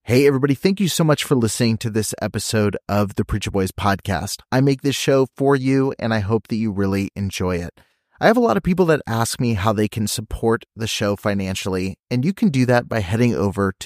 Hey, everybody. Thank you so much for listening to this episode of the Preacher Boys podcast. I make this show for you, and I hope that you really enjoy it. I have a lot of people that ask me how they can support the show financially, and you can do that by heading over to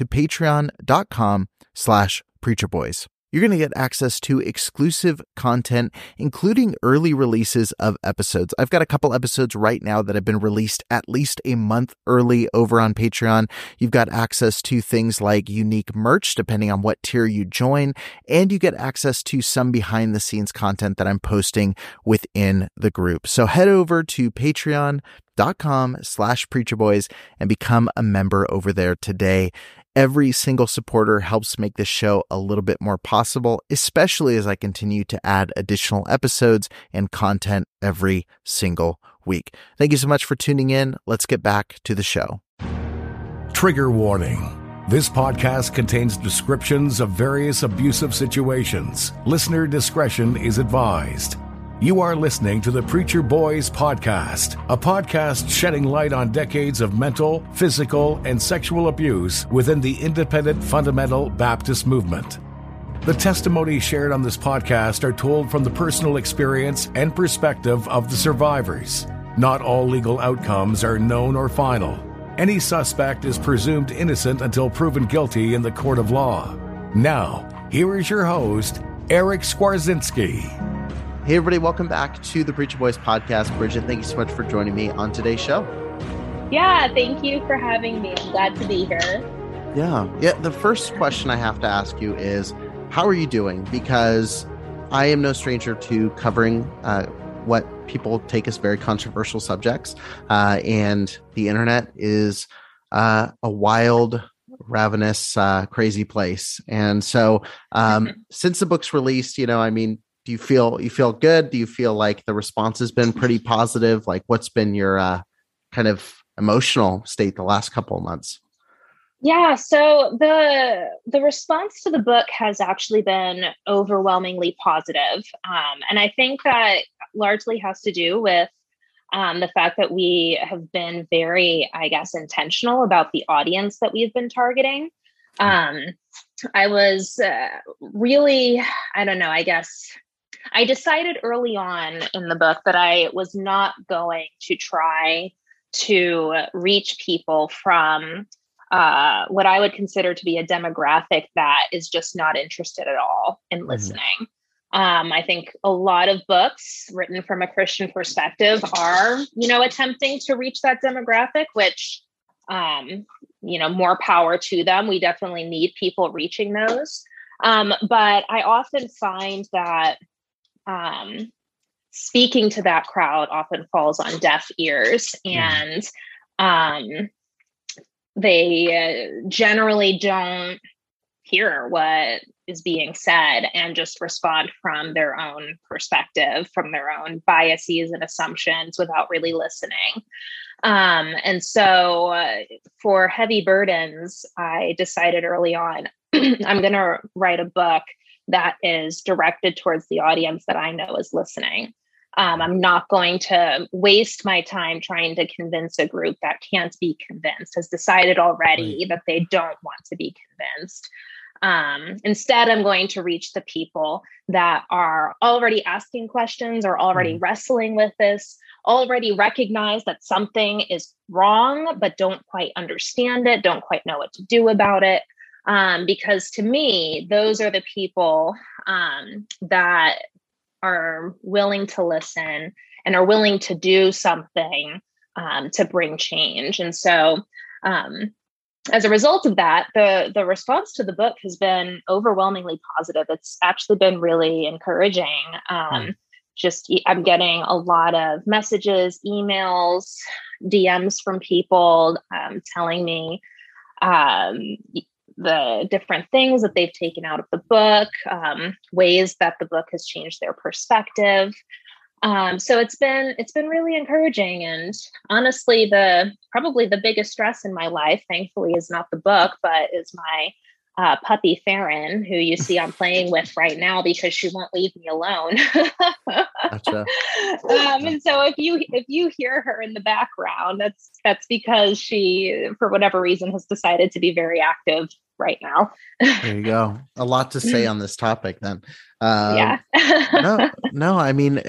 patreon.com/preacherboys. You're going to get access to exclusive content, including early releases of episodes. I've got a couple episodes right now that have been released at least a month early over on Patreon. You've got access to things like unique merch, depending on what tier you join, and you get access to some behind the scenes content that I'm posting within the group. So head over to patreon.com/preacherboys and become a member over there today. Every single supporter helps make this show a little bit more possible, especially as I continue to add additional episodes and content every single week. Thank you so much for tuning in. Let's get back to the show. Trigger warning. This podcast contains descriptions of various abusive situations. Listener discretion is advised. You are listening to the Preacher Boys podcast, a podcast shedding light on decades of mental, physical, and sexual abuse within the independent fundamental Baptist movement. The testimonies shared on this podcast are told from the personal experience and perspective of the survivors. Not all legal outcomes are known or final. Any suspect is presumed innocent until proven guilty in the court of law. Now, here is your host, Eric Skwarczynski. Hey, everybody. Welcome back to the Preacher Boys podcast. Bridget, thank you so much for joining me on today's show. Yeah, thank you for having me. I'm glad to be here. Yeah. The first question I have to ask you is, how are you doing? Because I am no stranger to covering what people take as very controversial subjects. And the internet is a wild, ravenous, crazy place. And so since the book's released, do you feel good? Do you feel like the response has been pretty positive? Like, what's been your kind of emotional state the last couple of months? Yeah, so the response to the book has actually been overwhelmingly positive. And I think that largely has to do with the fact that we have been very, intentional about the audience that we've been targeting. I was I decided early on in the book that I was not going to try to reach people from what I would consider to be a demographic that is just not interested at all in listening. I think a lot of books written from a Christian perspective are, attempting to reach that demographic, which, more power to them. We definitely need people reaching those. But I often find that speaking to that crowd often falls on deaf ears, and they generally don't hear what is being said and just respond from their own perspective, from their own biases and assumptions without really listening. And so for Heavy Burdens, I decided early on, I'm going to write a book that is directed towards the audience that I know is listening. I'm not going to waste my time trying to convince a group that can't be convinced, has decided already that they don't want to be convinced. Instead, I'm going to reach the people that are already asking questions or already wrestling with this, already recognize that something is wrong, but don't quite understand it, don't quite know what to do about it. Because to me, those are the people that are willing to listen and are willing to do something to bring change. And so as a result of that, the response to the book has been overwhelmingly positive. It's actually been really encouraging. I'm getting a lot of messages, emails, DMs from people telling me the different things that they've taken out of the book, ways that the book has changed their perspective. So it's been really encouraging. And honestly, probably the biggest stress in my life, thankfully, is not the book, but is my puppy Farron, who you see I'm playing with right now because she won't leave me alone. Gotcha. And so if you hear her in the background, that's because she, for whatever reason, has decided to be very active right now. There you go. A lot to say on this topic then. Yeah. No, I mean,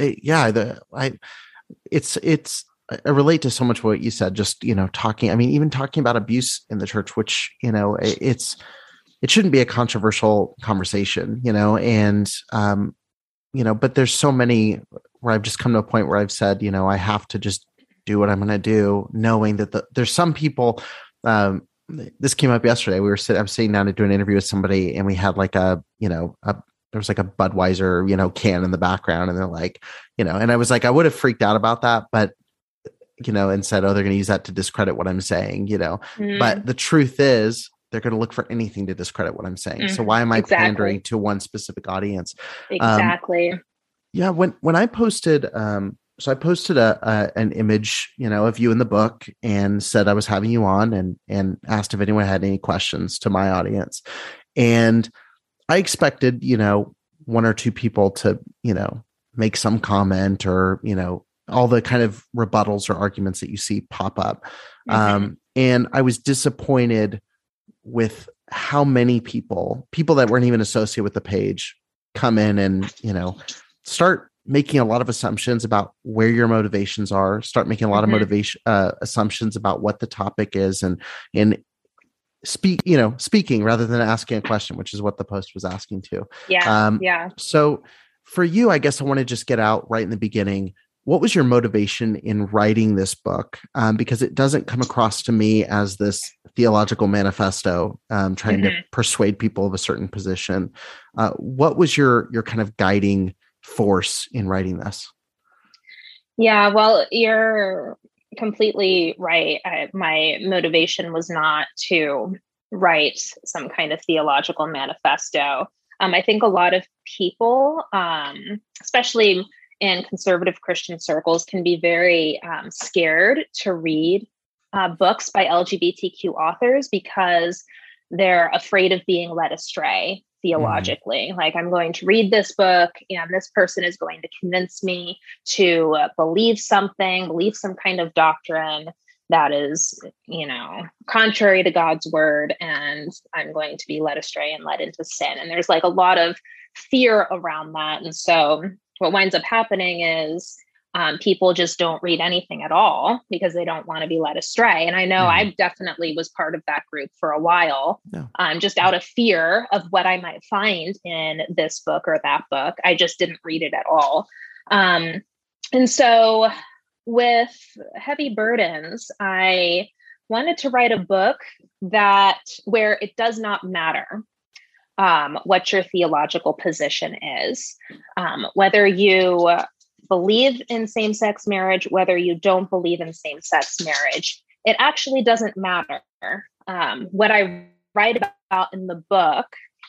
I relate to so much what you said, just, talking, I mean, even talking about abuse in the church, which, it shouldn't be a controversial conversation, and, but there's so many where I've just come to a point where I've said, I have to just do what I'm going to do, knowing that there's some people, this came up yesterday. I was sitting down to do an interview with somebody, and we had like there was like a Budweiser, can in the background, and they're like, and I was like, I would have freaked out about that, but, and said, oh, they're going to use that to discredit what I'm saying, but the truth is they're going to look for anything to discredit what I'm saying. So why am I pandering to one specific audience? Exactly. Yeah. When I posted, so I posted an image, of you in the book, and said I was having you on, and asked if anyone had any questions to my audience. And I expected, one or two people to, make some comment, or, all the kind of rebuttals or arguments that you see pop up. And I was disappointed with how many people that weren't even associated with the page come in and, start making a lot of assumptions about where your motivations are, start making a lot of assumptions about what the topic is, and speaking rather than asking a question, which is what the post was asking to. Yeah. So for you, I guess I want to just get out right in the beginning. What was your motivation in writing this book? Because it doesn't come across to me as this theological manifesto, trying to persuade people of a certain position. What was your kind of guiding force in writing this? Yeah, well, you're completely right. My motivation was not to write some kind of theological manifesto. I think a lot of people, especially in conservative Christian circles, can be very scared to read books by LGBTQ authors because they're afraid of being led astray theologically. Like, I'm going to read this book and this person is going to convince me to believe some kind of doctrine that is, contrary to God's word, and I'm going to be led astray and led into sin. And there's like a lot of fear around that. And so what winds up happening is people just don't read anything at all because they don't want to be led astray. And I know I definitely was part of that group for a while, just out of fear of what I might find in this book or that book. I just didn't read it at all. And so with Heavy Burdens, I wanted to write a book where it does not matter what your theological position is, whether you believe in same-sex marriage, whether you don't believe in same-sex marriage, it actually doesn't matter. What I write about in the book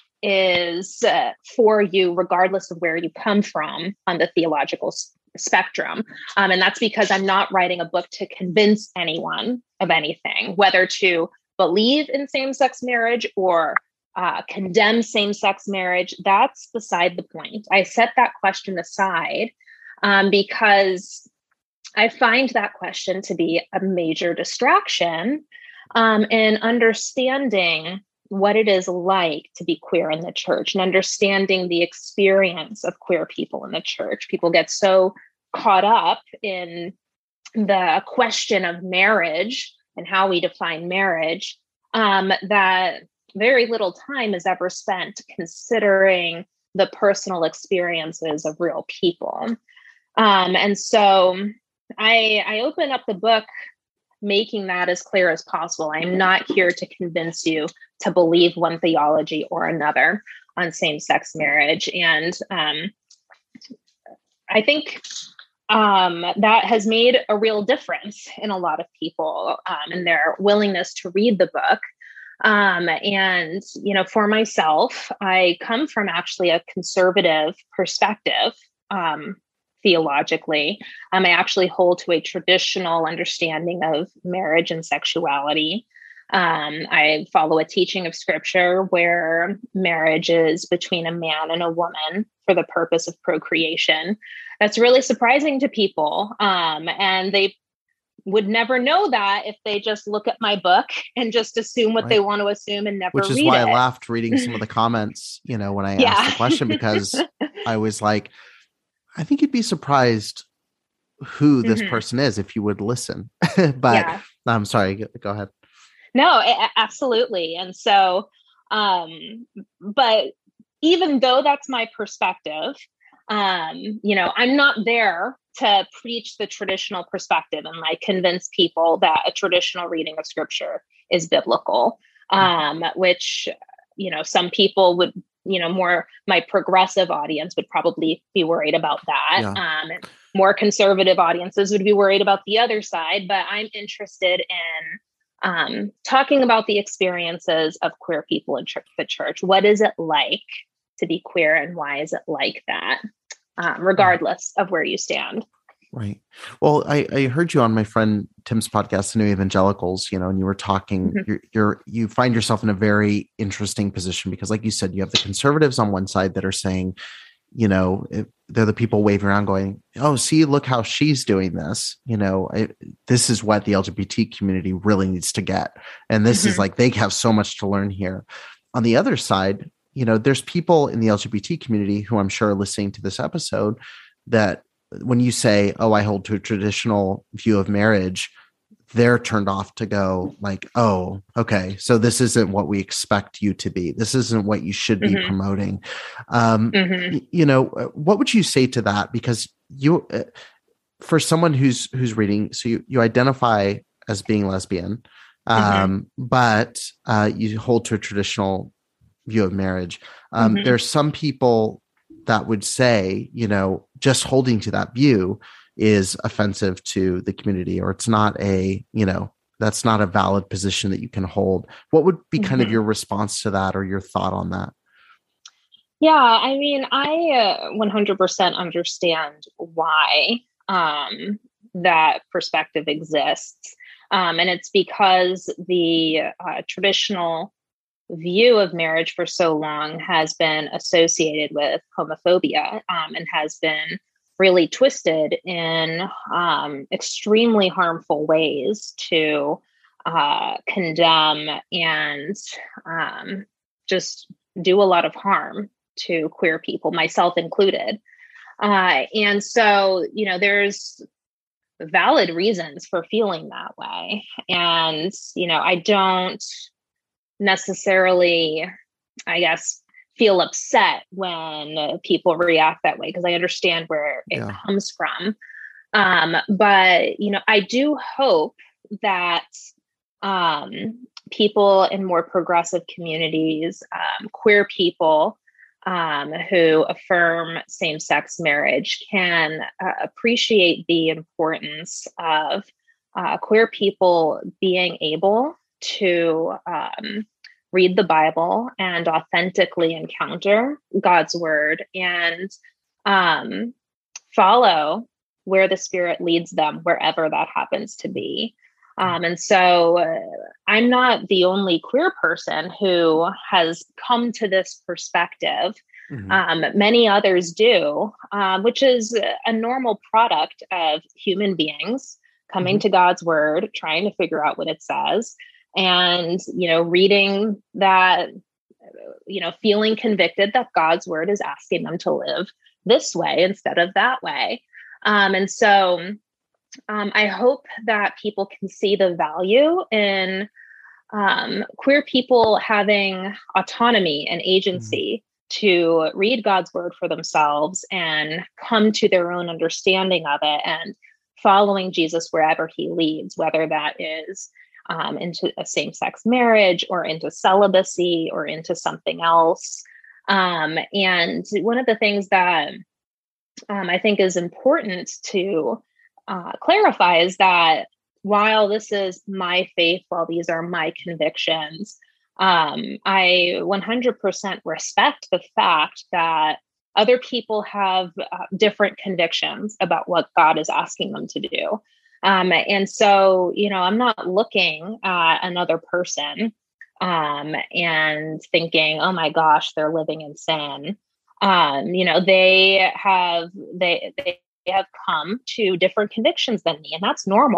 is for you, regardless of where you come from on the theological spectrum. And that's because I'm not writing a book to convince anyone of anything, whether to believe in same-sex marriage or condemn same-sex marriage. That's beside the point. I set that question aside because I find that question to be a major distraction in understanding what it is like to be queer in the church and understanding the experience of queer people in the church. People get so caught up in the question of marriage and how we define marriage that very little time is ever spent considering the personal experiences of real people. And so I open up the book making that as clear as possible. I'm not here to convince you to believe one theology or another on same-sex marriage. And I think that has made a real difference in a lot of people and their willingness to read the book. And, for myself, I come from actually a conservative perspective theologically. I actually hold to a traditional understanding of marriage and sexuality. I follow a teaching of scripture where marriage is between a man and a woman for the purpose of procreation. That's really surprising to people. And they would never know that if they just look at my book and just assume what they want to assume and never Which is read why it. I laughed reading some of the comments, when I asked the question, because I was like, I think you'd be surprised who this person is if you would listen. But I'm sorry, go ahead. No, absolutely. And so, but even though that's my perspective, I'm not there to preach the traditional perspective and like convince people that a traditional reading of scripture is biblical, which, some people would, more my progressive audience would probably be worried about that. And more conservative audiences would be worried about the other side. But I'm interested in talking about the experiences of queer people in the church. What is it like to be queer, and why is it like that, regardless of where you stand? Right. Well, I heard you on my friend Tim's podcast, The New Evangelicals, and you were talking, you find yourself in a very interesting position because, like you said, you have the conservatives on one side that are saying, they're the people waving around going, oh, see, look how she's doing this. This is what the LGBT community really needs to get. And this is like, they have so much to learn here. On the other side, there's people in the LGBT community who I'm sure are listening to this episode that when you say, oh, I hold to a traditional view of marriage, they're turned off to go like, oh, okay, so this isn't what we expect you to be. This isn't what you should be promoting. What would you say to that? Because for someone who's reading, so you identify as being lesbian, but you hold to a traditional view of marriage. There's some people that would say, just holding to that view is offensive to the community, or it's not that's not a valid position that you can hold. What would be kind of your response to that, or your thought on that? Yeah, I mean, I 100% understand why that perspective exists. And it's because the traditional view of marriage for so long has been associated with homophobia, and has been really twisted in extremely harmful ways to condemn and just do a lot of harm to queer people, myself included. And so, there's valid reasons for feeling that way. And, I don't necessarily, I guess, feel upset when people react that way, because I understand where it comes from. But, I do hope that people in more progressive communities, queer people who affirm same-sex marriage, can appreciate the importance of queer people being able to read the Bible and authentically encounter God's word and follow where the Spirit leads them, wherever that happens to be. And so I'm not the only queer person who has come to this perspective. Many others do, which is a normal product of human beings coming to God's word, trying to figure out what it says, and, reading that, feeling convicted that God's word is asking them to live this way instead of that way. And so I hope that people can see the value in queer people having autonomy and agency to read God's word for themselves and come to their own understanding of it, and following Jesus wherever he leads, whether that is into a same-sex marriage or into celibacy or into something else. And one of the things that I think is important to clarify is that while this is my faith, while these are my convictions, I 100% respect the fact that other people have different convictions about what God is asking them to do. And so, I'm not looking at another person and thinking, oh my gosh, they're living in sin. They have come to different convictions than me, and that's normal.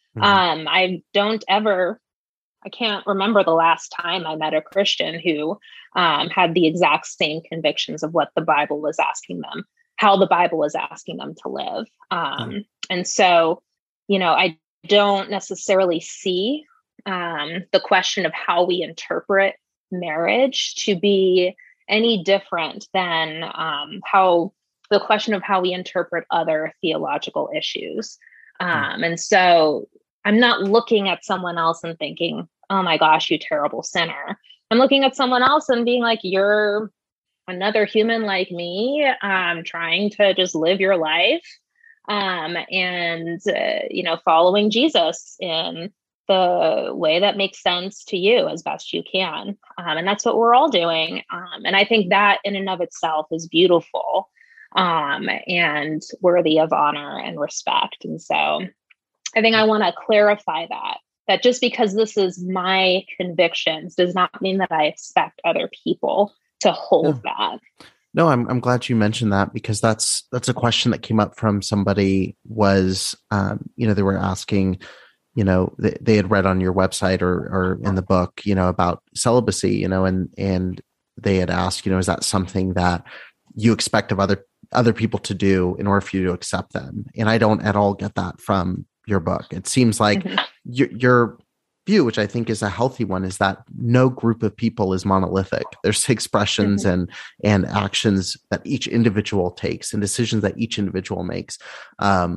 I can't remember the last time I met a Christian who had the exact same convictions of what the Bible was asking them, how the Bible was asking them to live. And so, I don't necessarily see the question of how we interpret marriage to be any different than how the question of how we interpret other theological issues. And so I'm not looking at someone else and thinking, oh my gosh, you terrible sinner. I'm looking at someone else and being like, you're another human like me, trying to just live your life and following Jesus in the way that makes sense to you as best you can. And that's what we're all doing. And I think that in and of itself is beautiful and worthy of honor and respect. And so I think I want to clarify that just because this is my convictions does not mean that I expect other people to hold that. No, I'm glad you mentioned that, because that's a question that came up from somebody was, they were asking, they had read on your website or in the book, about celibacy, and they had asked, is that something that you expect of other people to do in order for you to accept them? And I don't at all get that from your book. It seems like your view, which I think is a healthy one, is that no group of people is monolithic. There's expressions and actions that each individual takes and decisions that each individual makes. I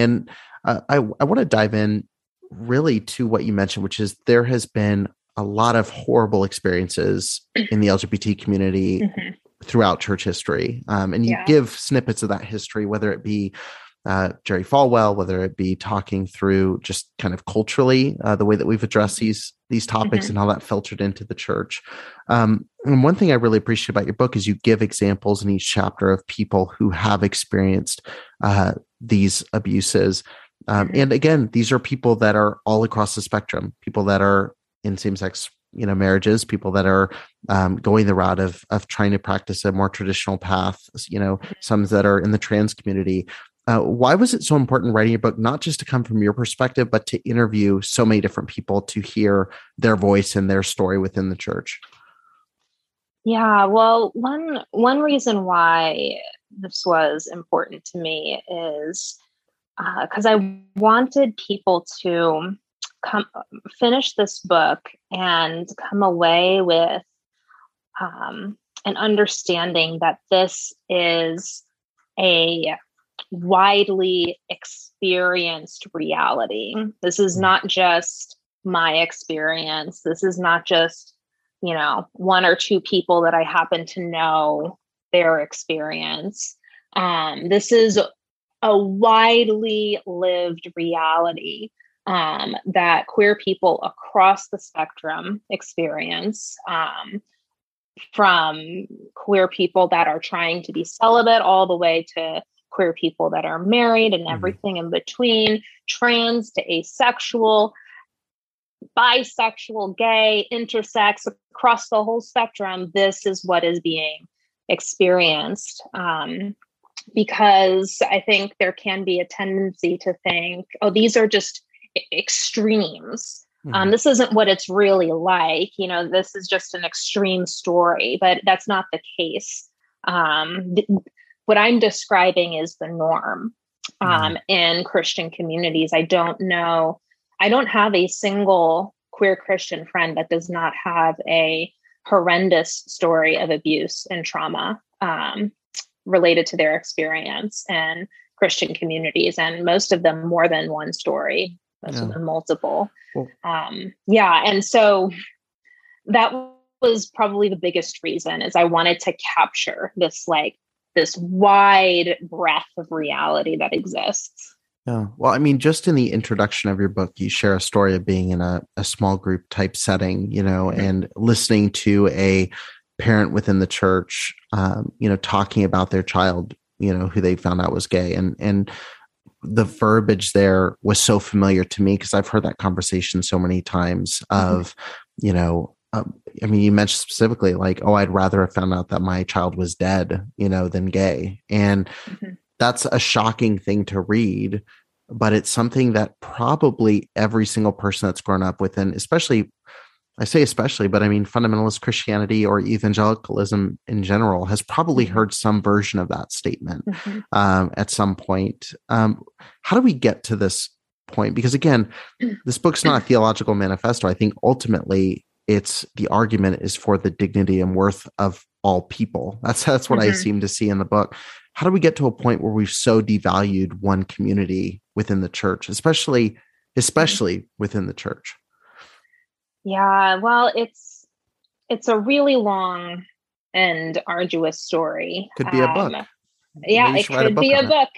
want to dive in really to what you mentioned, which is there has been a lot of horrible experiences in the LGBT community throughout church history. And you give snippets of that history, whether it be Jerry Falwell, whether it be talking through just kind of culturally the way that we've addressed these topics and how that filtered into the church. And one thing I really appreciate about your book is you give examples in each chapter of people who have experienced these abuses. And again, these are people that are all across the spectrum, people that are in same-sex marriages, people that are going the route of trying to practice a more traditional path, some that are in the trans community. Why was it so important writing your book, not just to come from your perspective, but to interview so many different people to hear their voice and their story within the church? Yeah, well, one reason why this was important to me is because I wanted people to finish this book and come away with an understanding that this is a widely experienced reality. This is not just my experience. This is not just, one or two people that I happen to know their experience. This is a widely lived reality that queer people across the spectrum experience, from queer people that are trying to be celibate all the way to queer people that are married and everything in between, trans to asexual, bisexual, gay, intersex, across the whole spectrum. This is what is being experienced. Because I think there can be a tendency to think, oh, these are just extremes. This isn't what it's really like. This is just an extreme story, but that's not the case. What I'm describing is the norm in Christian communities. I don't have a single queer Christian friend that does not have a horrendous story of abuse and trauma related to their experience in Christian communities, and most of them more than one story, most of them multiple. Cool. And so that was probably the biggest reason, is I wanted to capture this wide breadth of reality that exists. Yeah. Well, I mean, just in the introduction of your book, you share a story of being in a small group type setting, and listening to a parent within the church, talking about their child, who they found out was gay. And the verbiage there was so familiar to me, because I've heard that conversation so many times of, you mentioned specifically I'd rather have found out that my child was dead, than gay. And that's a shocking thing to read, but it's something that probably every single person that's grown up within, especially, I say especially, but I mean fundamentalist Christianity or evangelicalism in general, has probably heard some version of that statement at some point. How do we get to this point? Because again, this book's not a theological manifesto. I think ultimately the argument is for the dignity and worth of all people. That's what I seem to see in the book. How do we get to a point where we've so devalued one community within the church, especially within the church? Yeah, well, it's a really long and arduous story. Could be a book. Yeah, it could be a book.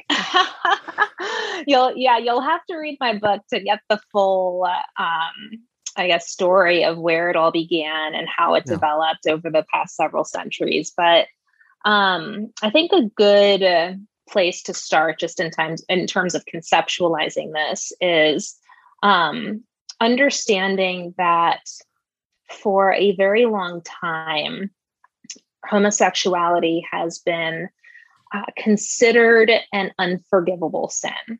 You'll have to read my book to get the full, I guess, story of where it all began and how it developed over the past several centuries. But I think a good place to start, just in terms of conceptualizing this, is understanding that for a very long time, homosexuality has been considered an unforgivable sin.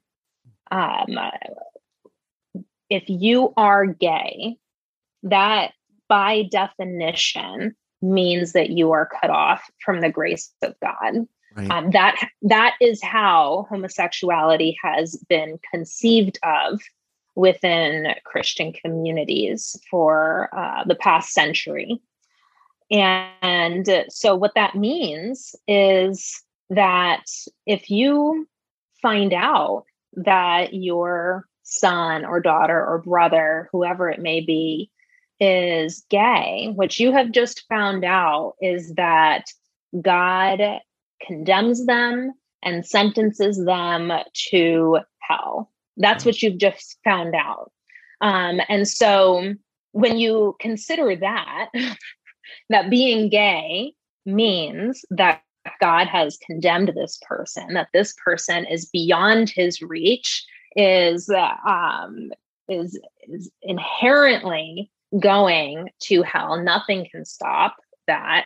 If you are gay, that by definition means that you are cut off from the grace of God. Right. That is how homosexuality has been conceived of within Christian communities for the past century. And so what that means is that if you find out that your son or daughter or brother, whoever it may be, is gay, what you have just found out is that God condemns them and sentences them to hell. That's what you've just found out. And so when you consider that being gay means that God has condemned this person, that this person is beyond his reach, is inherently going to hell, nothing can stop that,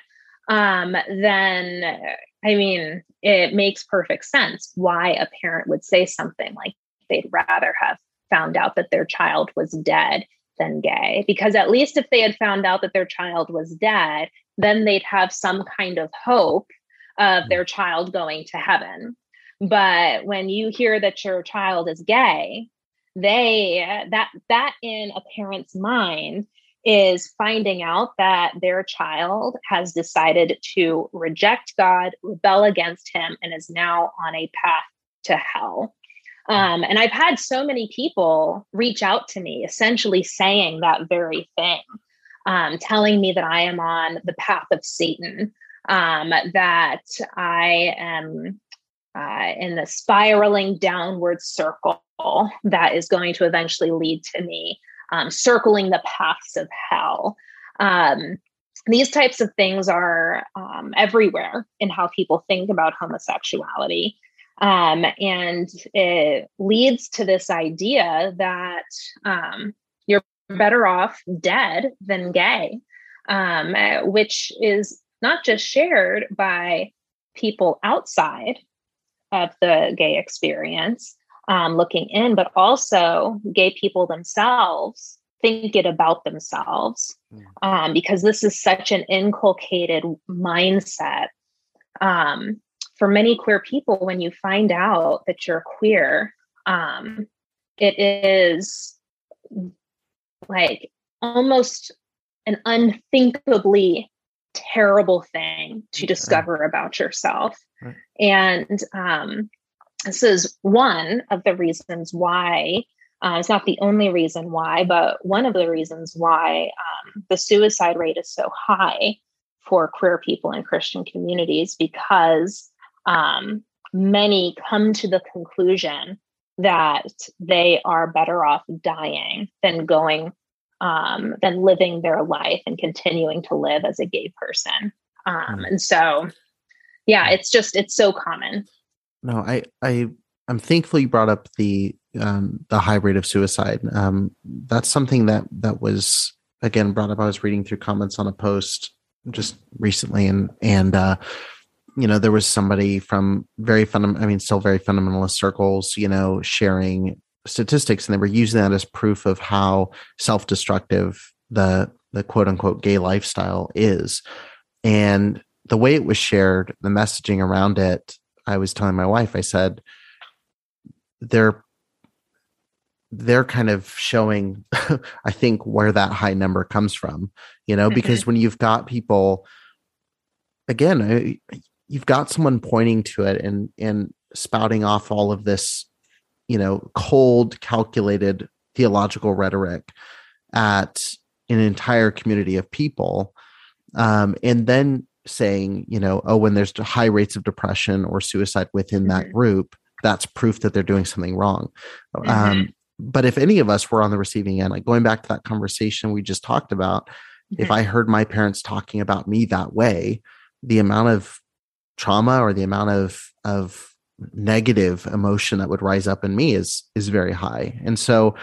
then, I mean, it makes perfect sense why a parent would say something like they'd rather have found out that their child was dead than gay. Because at least if they had found out that their child was dead, then they'd have some kind of hope of their child going to heaven. But when you hear that your child is gay, that in a parent's mind is finding out that their child has decided to reject God, rebel against him, and is now on a path to hell. And I've had so many people reach out to me essentially saying that very thing, telling me that I am on the path of Satan, that I am in the spiraling downward circle that is going to eventually lead to me circling the paths of hell. These types of things are everywhere in how people think about homosexuality. And it leads to this idea that you're better off dead than gay, which is not just shared by people outside of the gay experience looking in, but also gay people themselves think it about themselves, because this is such an inculcated mindset. For many queer people, when you find out that you're queer, it is like almost an unthinkably terrible thing to discover about yourself. Right. And this is one of the reasons why, it's not the only reason why, but one of the reasons why the suicide rate is so high for queer people in Christian communities, because many come to the conclusion that they are better off dying than than living their life and continuing to live as a gay person. And so, yeah, it's so common. No, I'm thankful you brought up the high rate of suicide. That's something that was, again, brought up. I was reading through comments on a post just recently, and there was somebody from still very fundamentalist circles, sharing statistics, and they were using that as proof of how self-destructive the quote unquote gay lifestyle is. And the way it was shared, the messaging around it, I was telling my wife, I said, they're kind of showing, I think, where that high number comes from, because when you've got people, again, you've got someone pointing to it and spouting off all of this, cold, calculated theological rhetoric at an entire community of people. And then saying, when there's high rates of depression or suicide within that group, that's proof that they're doing something wrong. But if any of us were on the receiving end, like going back to that conversation we just talked about, if I heard my parents talking about me that way, the amount of trauma or the amount of negative emotion that would rise up in me is very high. And so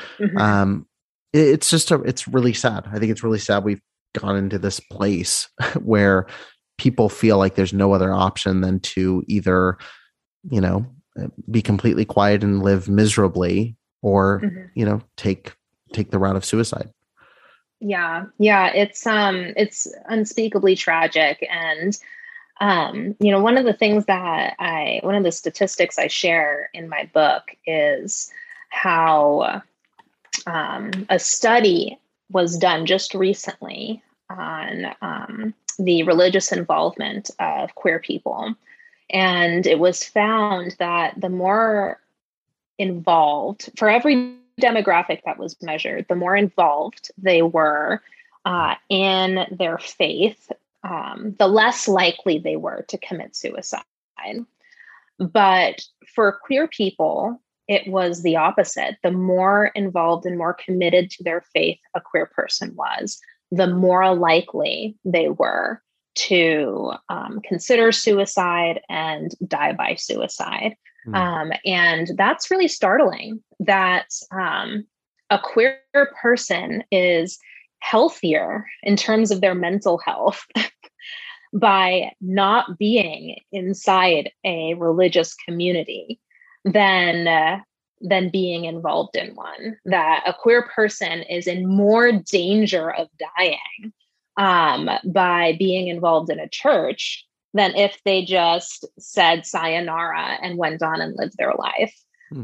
it's really sad. I think it's really sad we've gone into this place where people feel like there's no other option than to either, be completely quiet and live miserably, or, take the route of suicide. Yeah. It's unspeakably tragic. And, one of the statistics I share in my book is how, a study was done just recently on, the religious involvement of queer people. And it was found that the more involved, for every demographic that was measured, the more involved they were in their faith, the less likely they were to commit suicide. But for queer people, it was the opposite. The more involved and more committed to their faith a queer person was, the more likely they were to consider suicide and die by suicide. And that's really startling that a queer person is healthier in terms of their mental health by not being inside a religious community than being involved in one. That a queer person is in more danger of dying by being involved in a church than if they just said sayonara and went on and lived their life.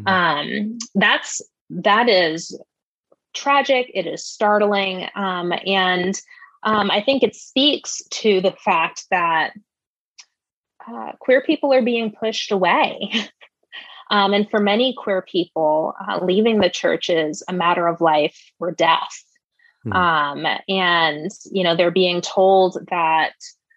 That is tragic. It is startling. And I think it speaks to the fact that queer people are being pushed away. And for many queer people, leaving the church is a matter of life or death. And, they're being told that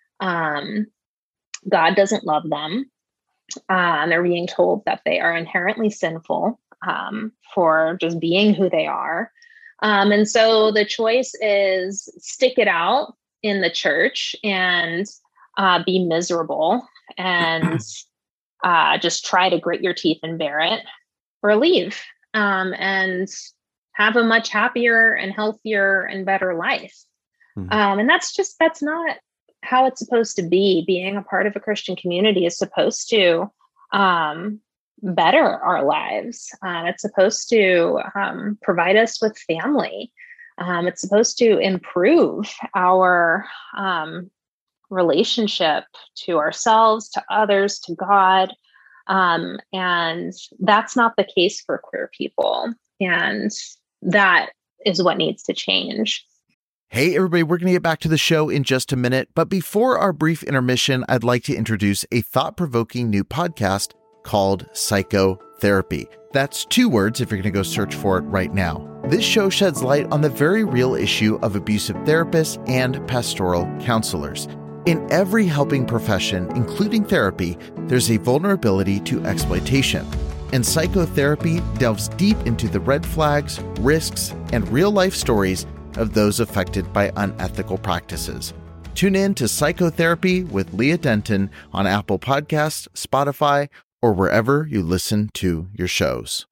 God doesn't love them. They're being told that they are inherently sinful for just being who they are. And so the choice is stick it out in the church and be miserable and just try to grit your teeth and bear it, or leave and have a much happier and healthier and better life. And that's not how it's supposed to be. Being a part of a Christian community is supposed to better our lives. It's supposed to provide us with family. It's supposed to improve our relationship to ourselves, to others, to God. And that's not the case for queer people. And that is what needs to change. Hey, everybody, we're going to get back to the show in just a minute. But before our brief intermission, I'd like to introduce a thought-provoking new podcast called Psychotherapy. That's 2 words if you're going to go search for it right now. This show sheds light on the very real issue of abusive therapists and pastoral counselors. In every helping profession, including therapy, there's a vulnerability to exploitation. And psychotherapy delves deep into the red flags, risks, and real-life stories of those affected by unethical practices. Tune in to Psychotherapy with Leah Denton on Apple Podcasts, Spotify, or wherever you listen to your shows.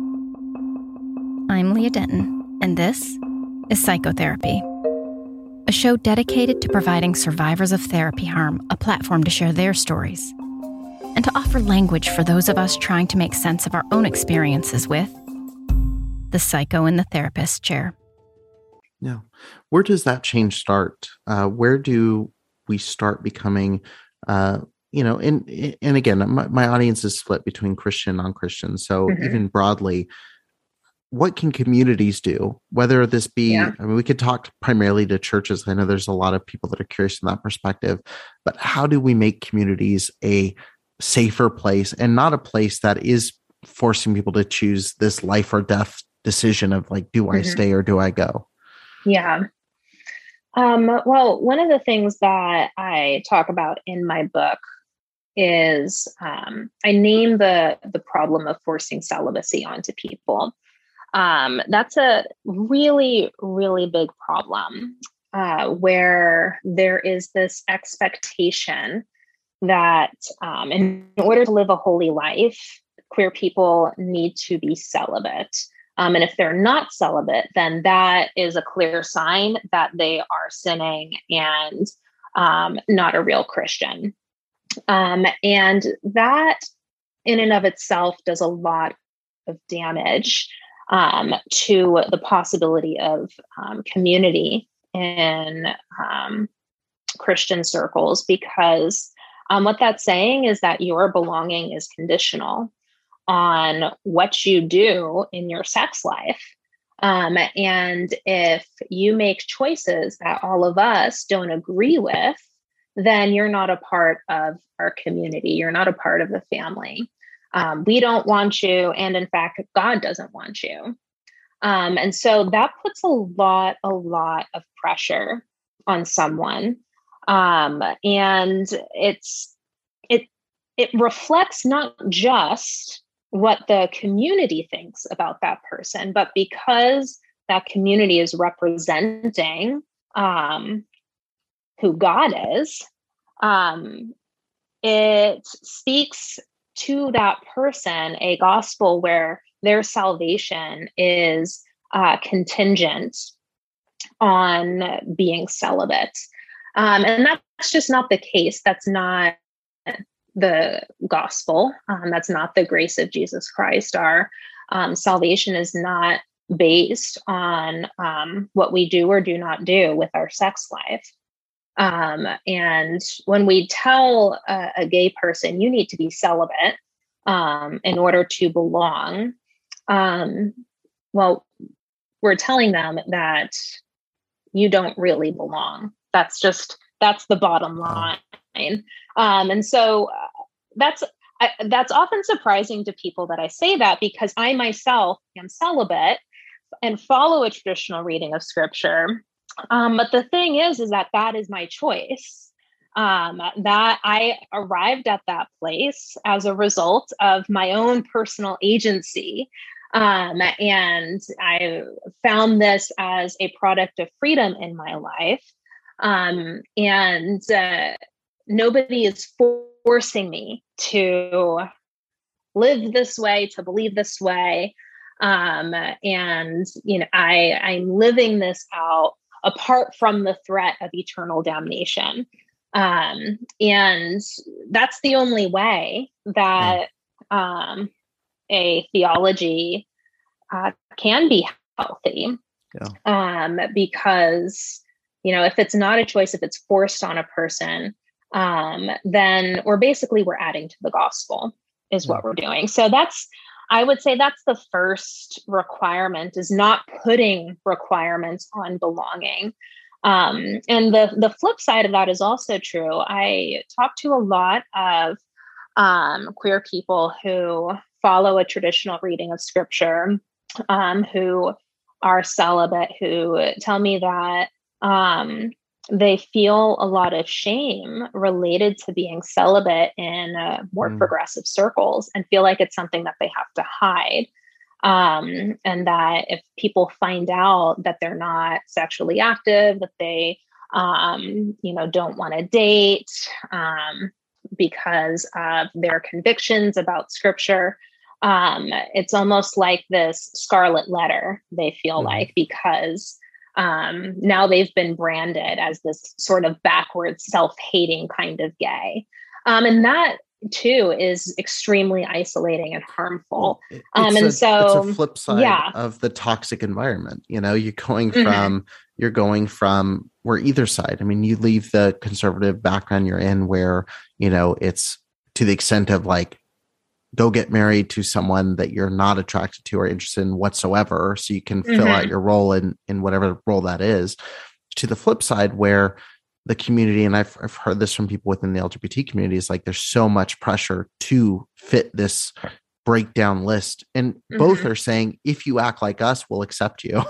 I'm Leah Denton, and this is Psychotherapy, a a show dedicated to providing survivors of therapy harm a platform to share their stories and to offer language for those of us trying to make sense of our own experiences with the psycho in the therapist chair. Yeah. Where does that change start? Where do we start becoming, and again, my audience is split between Christian and non-Christian. So even broadly, what can communities do? Whether this be, I mean, we could talk primarily to churches. I know there's a lot of people that are curious from that perspective, but how do we make communities a safer place and not a place that is forcing people to choose this life or death decision of like, do I stay or do I go? Yeah. Well, one of the things that I talk about in my book is I name the problem of forcing celibacy onto people. That's a really, really big problem where there is this expectation that in order to live a holy life, queer people need to be celibate. And if they're not celibate, then that is a clear sign that they are sinning and not a real Christian. And that in and of itself does a lot of damage to the possibility of community in Christian circles, because what that's saying is that your belonging is conditional on what you do in your sex life. And if you make choices that all of us don't agree with, then you're not a part of our community. You're not a part of the family. We don't want you. And in fact, God doesn't want you. And so that puts a lot of pressure on someone. And it reflects not just what the community thinks about that person, but because that community is representing who God is, it speaks to that person a gospel where their salvation is contingent on being celibate. And that's just not the case. That's not the gospel. That's not the grace of Jesus Christ. Our salvation is not based on what we do or do not do with our sex life. And when we tell a gay person, you need to be celibate in order to belong, well, we're telling them that you don't really belong. That's the bottom line. And so that's often surprising to people that I say that, because I myself am celibate and follow a traditional reading of scripture. But the thing is that is my choice. That I arrived at that place as a result of my own personal agency. And I found this as a product of freedom in my life. And nobody is forcing me to live this way, to believe this way. And, I'm living this out apart from the threat of eternal damnation. And that's the only way that a theology can be healthy. Because, if it's not a choice, if it's forced on a person, then we're adding to the gospel is what we're doing. So I would say that's the first requirement, is not putting requirements on belonging. And the flip side of that is also true. I talk to a lot of queer people who follow a traditional reading of scripture, who are celibate, who tell me that they feel a lot of shame related to being celibate in more progressive circles, and feel like it's something that they have to hide. And that if people find out that they're not sexually active, that they, don't want to date because of their convictions about scripture, it's almost like this scarlet letter, they feel like, because Now they've been branded as this sort of backwards, self-hating kind of gay. And that too is extremely isolating and harmful. It's a flip side of the toxic environment. You're going from where either side. I mean, you leave the conservative background you're in where, it's to the extent of like, go get married to someone that you're not attracted to or interested in whatsoever, so you can fill out your role in whatever role that is, to the flip side where the community, and I've heard this from people within the LGBT community, is like there's so much pressure to fit this breakdown list, and both are saying, if you act like us, we'll accept you,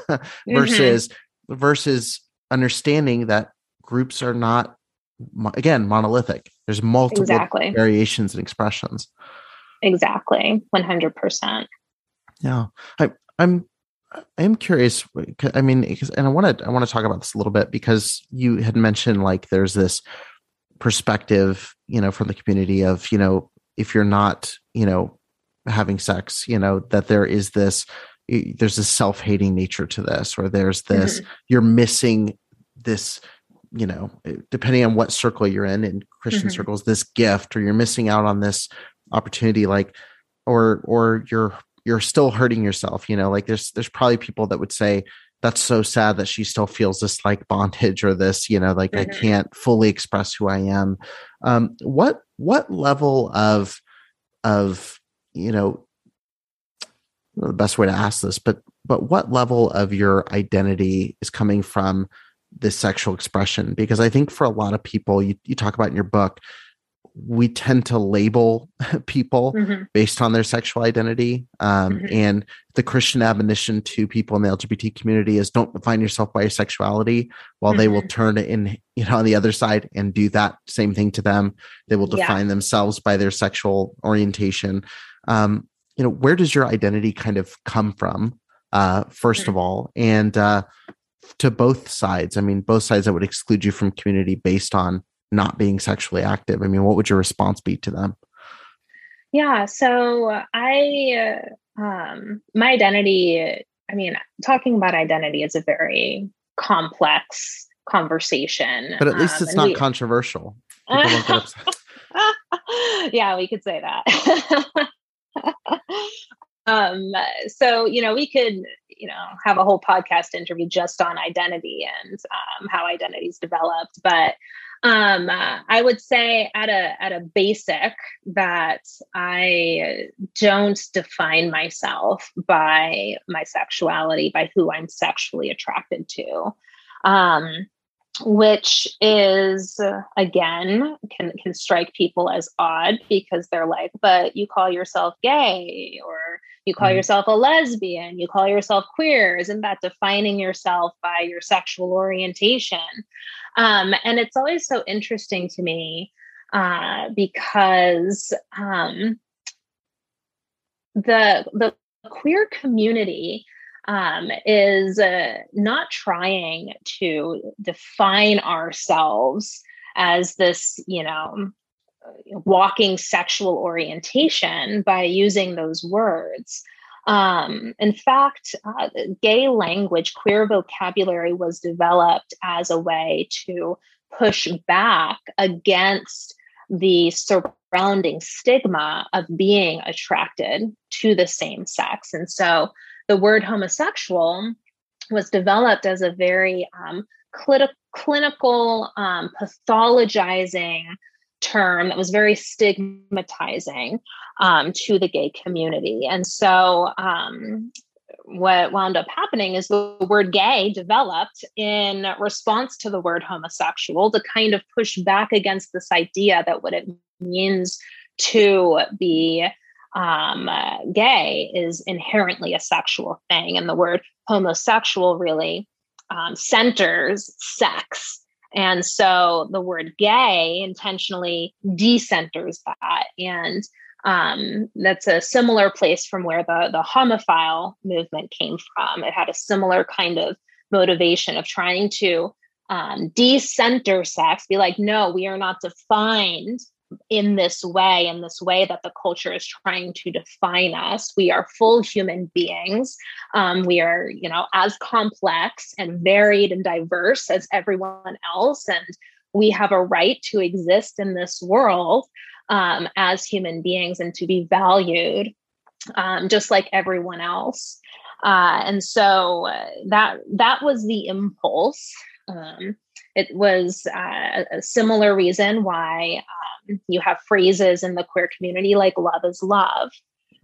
versus understanding that groups are not, again, monolithic. There's multiple variations and expressions. Exactly. 100%. Yeah. I'm curious. I mean, and I want to talk about this a little bit, because you had mentioned like there's this perspective, from the community of, if you're not, having sex, that there's this self-hating nature to this, or there's this, you're missing this, depending on what circle you're in Christian circles, this gift, or you're missing out on this opportunity, like, or you're still hurting yourself, like there's probably people that would say that's so sad that she still feels this like bondage, or this, like I can't fully express who I am. What level of the best way to ask this, but what level of your identity is coming from this sexual expression? Because I think for a lot of people, you talk about in your book, we tend to label people based on their sexual identity. And the Christian admonition to people in the LGBT community is don't define yourself by your sexuality, while they will turn it in, on the other side and do that same thing to them. They will define themselves by their sexual orientation. Where does your identity kind of come from, first of all? And to both sides, I mean, both sides that would exclude you from community based on not being sexually active. I mean, what would your response be to them? Yeah. So my identity, I mean, talking about identity is a very complex conversation. But at least it's not controversial. People won't get upset. Yeah, we could say that. So, we could, have a whole podcast interview just on identity and how identity's developed. But I would say at a basic that I don't define myself by my sexuality, by who I'm sexually attracted to, which is, again, can strike people as odd, because they're like, but you call yourself gay, or you call yourself a lesbian, you call yourself queer. Isn't that defining yourself by your sexual orientation? And it's always so interesting to me because the queer community is not trying to define ourselves as this, walking sexual orientation by using those words. In fact, gay language, queer vocabulary was developed as a way to push back against the surrounding stigma of being attracted to the same sex. And so the word homosexual was developed as a very clinical, pathologizing term that was very stigmatizing to the gay community. And so what wound up happening is the word gay developed in response to the word homosexual to kind of push back against this idea that what it means to be gay is inherently a sexual thing. And the word homosexual really centers sex. And so the word gay intentionally decenters that. And that's a similar place from where the homophile movement came from. It had a similar kind of motivation of trying to decenter sex, be like, no, we are not defined in this way that the culture is trying to define us. We are full human beings. We are, as complex and varied and diverse as everyone else. And we have a right to exist in this world as human beings and to be valued just like everyone else. And so that was the impulse. It was a similar reason why you have phrases in the queer community like "love is love,"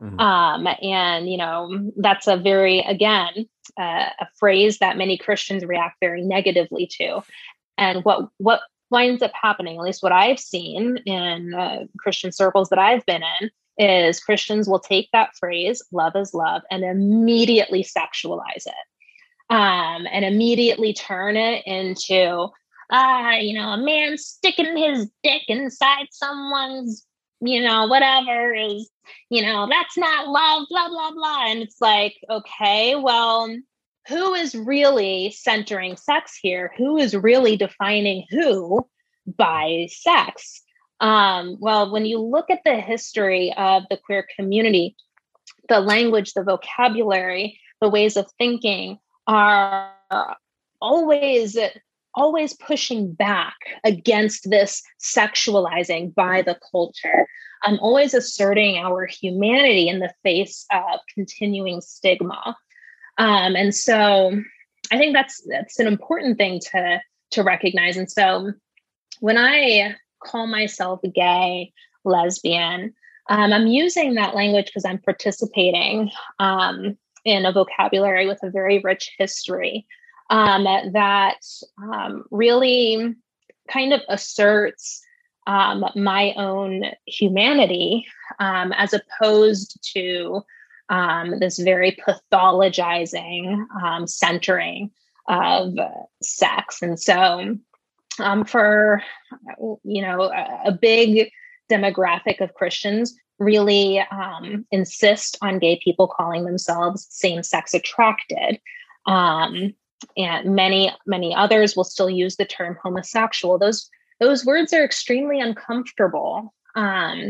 and that's a very a phrase that many Christians react very negatively to. And what winds up happening, at least what I've seen in Christian circles that I've been in, is Christians will take that phrase "love is love" and immediately sexualize it. And immediately turn it into, a man sticking his dick inside someone's, whatever is, that's not love, blah, blah, blah. And it's like, okay, well, who is really centering sex here? Who is really defining who by sex? Well, when you look at the history of the queer community, the language, the vocabulary, the ways of thinking are always pushing back against this sexualizing by the culture. I'm always asserting our humanity in the face of continuing stigma. And so I think that's an important thing to recognize. And so when I call myself gay, lesbian, I'm using that language because I'm participating in a vocabulary with a very rich history that really kind of asserts my own humanity as opposed to this very pathologizing centering of sex. And so for, a big demographic of Christians really insist on gay people calling themselves same-sex attracted. And many others will still use the term homosexual. Those words are extremely uncomfortable and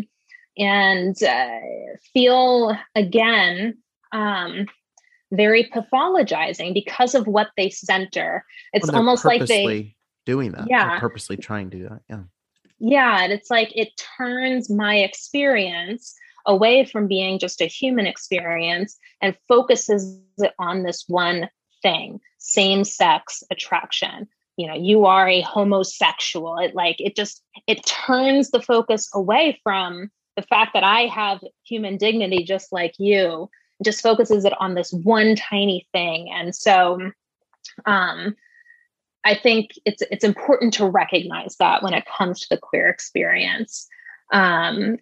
feel, again, very pathologizing because of what they center. It's almost like they doing that. Yeah. They're purposely trying to do that. Yeah. Yeah. And it's like it turns my experience away from being just a human experience and focuses it on this one thing, same-sex attraction. You are a homosexual. It turns the focus away from the fact that I have human dignity just like you. It just focuses it on this one tiny thing. And so I think it's important to recognize that when it comes to the queer experience. And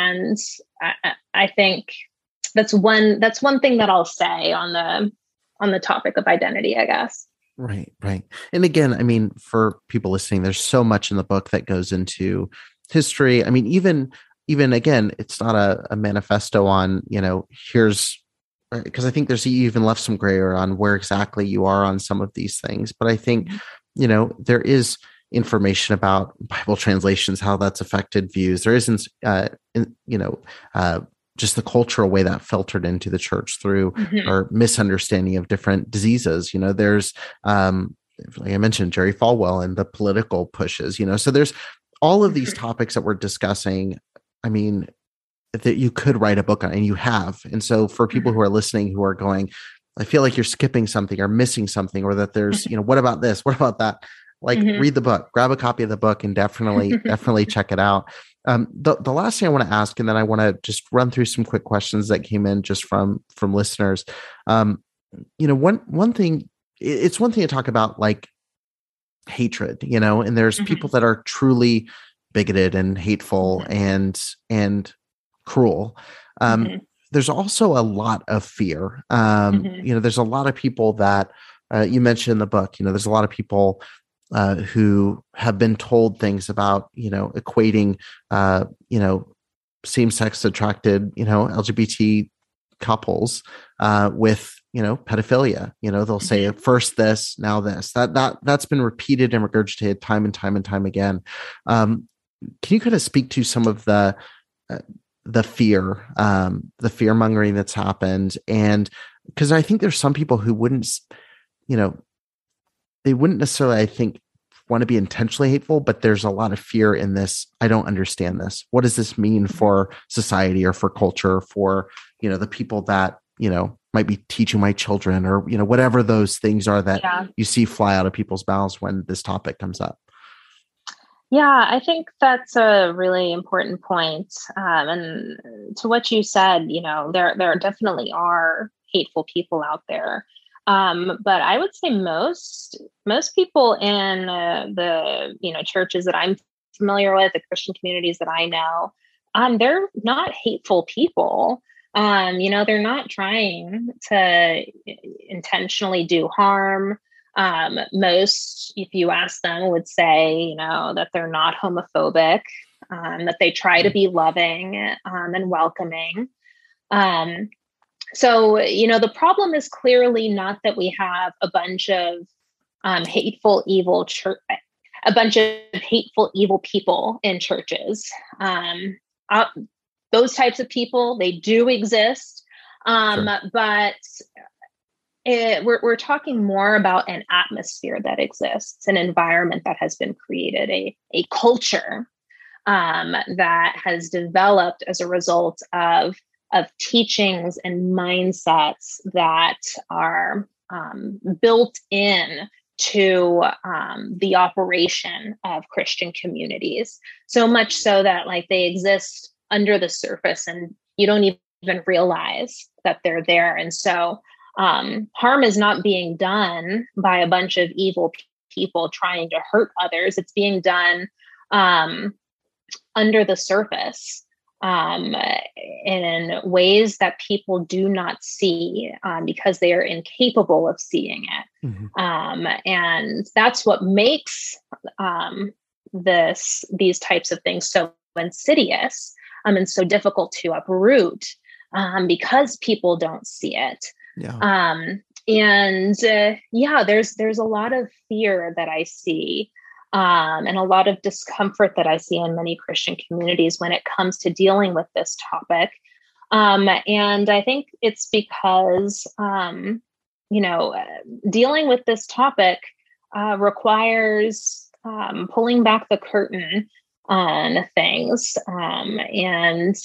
I think that's one thing that I'll say on the topic of identity, I guess. Right. And again, I mean, for people listening, there's so much in the book that goes into history. I mean, even again, it's not a manifesto on, here's, because I think you even left some gray area on where exactly you are on some of these things. But I think, there is information about Bible translations, how that's affected views. There isn't, just the cultural way that filtered into the church through our misunderstanding of different diseases. There's, like I mentioned, Jerry Falwell and the political pushes, so there's all of these topics that we're discussing. I mean, that you could write a book on, and you have. And so for people who are listening, who are going, I feel like you're skipping something or missing something, or that there's, what about this? What about that? Like read the book, grab a copy of the book, and definitely check it out. The last thing I want to ask, and then I want to just run through some quick questions that came in just from listeners. One thing, it's one thing to talk about like hatred, and there's people that are truly bigoted and hateful and cruel. There's also a lot of fear. There's a lot of people that you mentioned in the book, there's a lot of people who have been told things about, equating, same-sex attracted, LGBT couples with, pedophilia. They'll say first this, now this. That's been repeated and regurgitated time and time again. can you kind of speak to some of the fear mongering that's happened? And because I think there's some people who wouldn't, they wouldn't necessarily, I think, want to be intentionally hateful, but there's a lot of fear in this. I don't understand this. What does this mean for society or for culture, for, the people that, might be teaching my children, or, whatever those things are that you see fly out of people's mouths when this topic comes up? Yeah, I think that's a really important point. And to what you said, there definitely are hateful people out there. But I would say most people in the churches that I'm familiar with, the Christian communities that I know, they're not hateful people. They're not trying to intentionally do harm. Most, if you ask them, would say, that they're not homophobic, that they try to be loving and welcoming. So, the problem is clearly not that we have a bunch of hateful, evil people in churches. Those types of people, they do exist. Sure. But we're talking more about an atmosphere that exists, an environment that has been created, a culture that has developed as a result of teachings and mindsets that are built in to the operation of Christian communities. So much so that they exist under the surface and you don't even realize that they're there. And so harm is not being done by a bunch of evil people trying to hurt others. It's being done under the surface in ways that people do not see because they are incapable of seeing it. Mm-hmm. And that's what makes these types of things so insidious and so difficult to uproot because people don't see it. Yeah. There's a lot of fear that I see and a lot of discomfort that I see in many Christian communities when it comes to dealing with this topic. And I think it's because, dealing with this topic requires pulling back the curtain on things and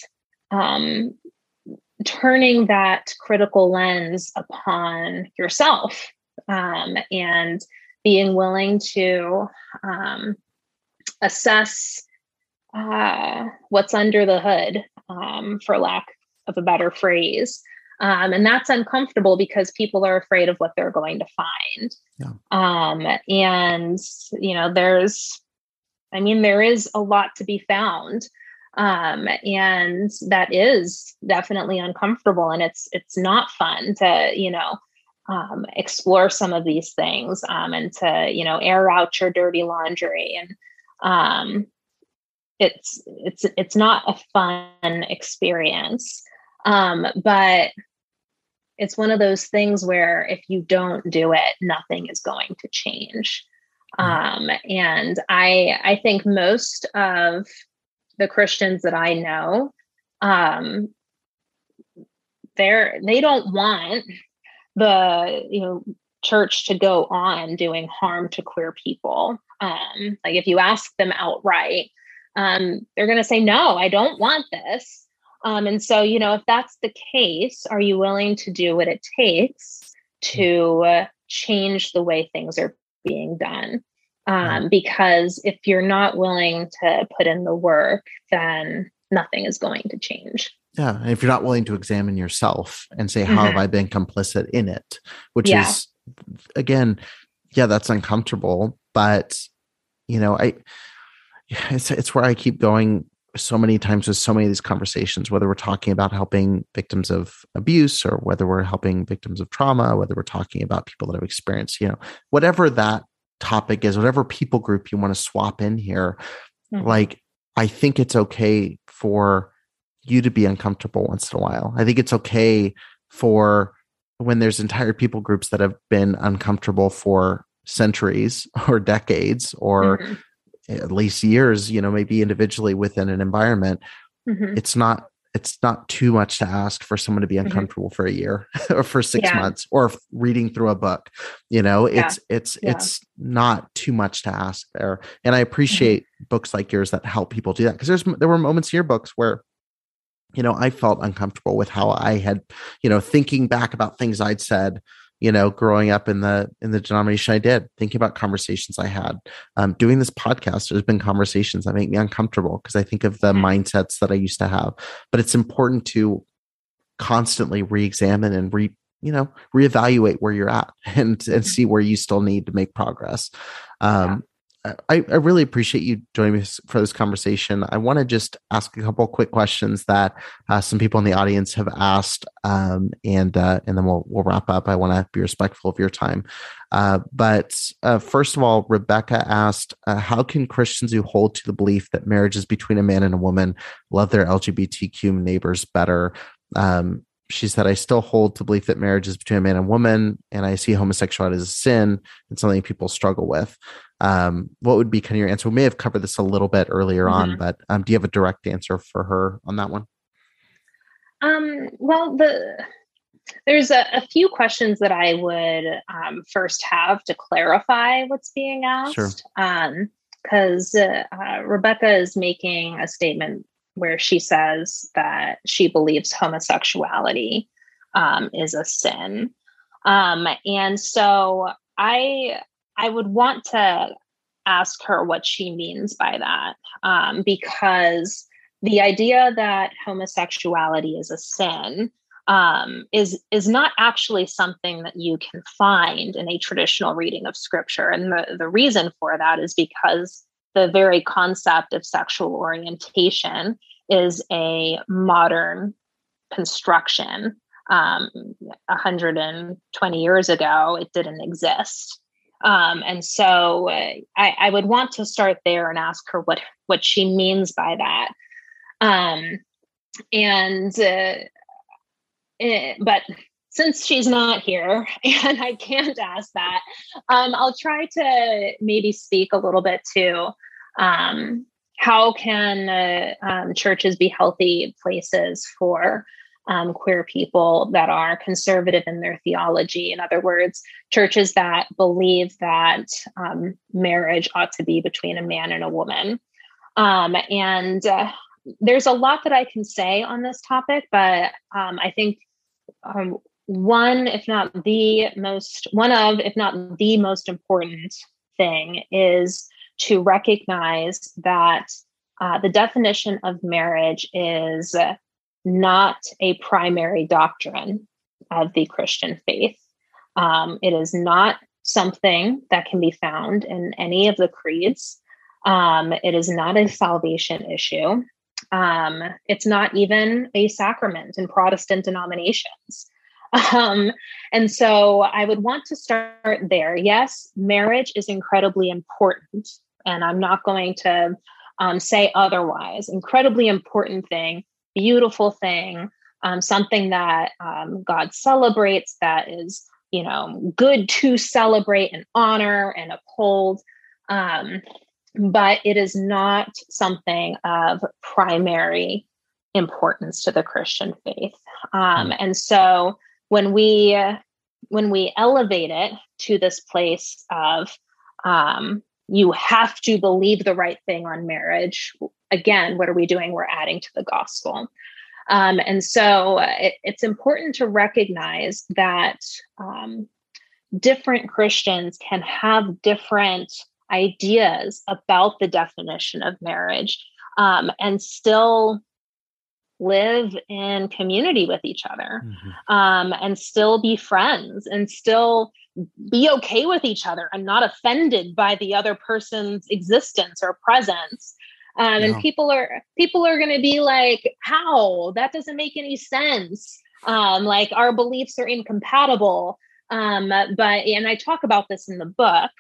turning that critical lens upon yourself and being willing to assess what's under the hood, for lack of a better phrase. And that's uncomfortable because people are afraid of what they're going to find. Yeah. There is a lot to be found. And that is definitely uncomfortable, and it's not fun to, explore some of these things, and to, air out your dirty laundry. And, it's not a fun experience. But it's one of those things where if you don't do it, nothing is going to change. And I think most of the Christians that I know, they don't want the church to go on doing harm to queer people. If you ask them outright, they're going to say, no, I don't want this. And so, if that's the case, are you willing to do what it takes to change the way things are being done? Because if you're not willing to put in the work, then nothing is going to change. Yeah. And if you're not willing to examine yourself and say, how have I been complicit in it? Which is, again, that's uncomfortable. But, it's where I keep going so many times with so many of these conversations, whether we're talking about helping victims of abuse or whether we're helping victims of trauma, whether we're talking about people that have experienced, whatever that topic is, whatever people group you want to swap in here, I think it's okay for you to be uncomfortable once in a while. I think it's okay for when there's entire people groups that have been uncomfortable for centuries or decades, or at least years, maybe individually within an environment, Mm-hmm. it's not too much to ask for someone to be uncomfortable for a year or for 6 months or reading through a book. It's not too much to ask there. And I appreciate books like yours that help people do that, because there were moments in your books where I felt uncomfortable with how I had, thinking back about things I'd said, growing up in the denomination I did, thinking about conversations I had, doing this podcast. There's been conversations that make me uncomfortable because I think of the mindsets that I used to have. But it's important to constantly re-examine and reevaluate where you're at and see where you still need to make progress. I really appreciate you joining me for this conversation. I want to just ask a couple of quick questions that some people in the audience have asked, and then we'll wrap up. I want to be respectful of your time. But first of all, Rebecca asked, how can Christians who hold to the belief that marriage is between a man and a woman love their LGBTQ neighbors better? She said, I still hold to belief that marriage is between a man and woman, and I see homosexuality as a sin and something people struggle with. What would be kind of your answer? We may have covered this a little bit earlier on, but do you have a direct answer for her on that one? Well, there's a few questions that I would first have to clarify what's being asked. Sure. Because Rebecca is making a statement where she says that she believes homosexuality is a sin. And so I would want to ask her what she means by that, because the idea that homosexuality is a sin is not actually something that you can find in a traditional reading of Scripture. And the reason for that is because the very concept of sexual orientation is a modern construction. 120 years ago, it didn't exist. And so I would want to start there and ask her what she means by that. But since she's not here and I can't ask that, I'll try to maybe speak a little bit to how can churches be healthy places for queer people that are conservative in their theology. In other words, churches that believe that marriage ought to be between a man and a woman. There's a lot that I can say on this topic, but I think one of, if not the most important thing is to recognize that the definition of marriage is not a primary doctrine of the Christian faith. It is not something that can be found in any of the creeds. It is not a salvation issue. It's not even a sacrament in Protestant denominations. And so I would want to start there. Yes, marriage is incredibly important, and I'm not going to say otherwise. Incredibly important thing, beautiful thing, something that God celebrates, that is, good to celebrate and honor and uphold. But it is not something of primary importance to the Christian faith. And so when we elevate it to this place of you have to believe the right thing on marriage, again, what are we doing? We're adding to the gospel. And so it's important to recognize that different Christians can have different ideas about the definition of marriage, and still live in community with each other, and still be friends and still be okay with each other and not offended by the other person's existence or presence. And people are going to be like, how? That doesn't make any sense. Like our beliefs are incompatible. And I talk about this in the book.